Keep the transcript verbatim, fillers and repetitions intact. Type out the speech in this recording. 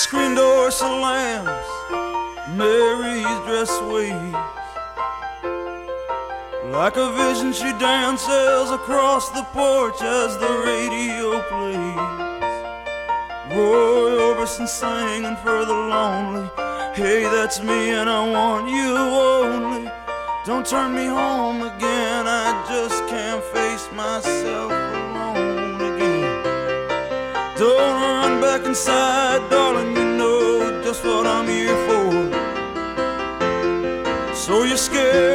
screen door slams, Mary's dress waves. Like a vision she dances across the porch as the radio plays. Roy Orbison singing for the lonely. Hey, that's me and I want you only. Don't turn me home again, I just can't face myself alone again. Don't run back inside, darling, you know just what I'm here for. So you're scared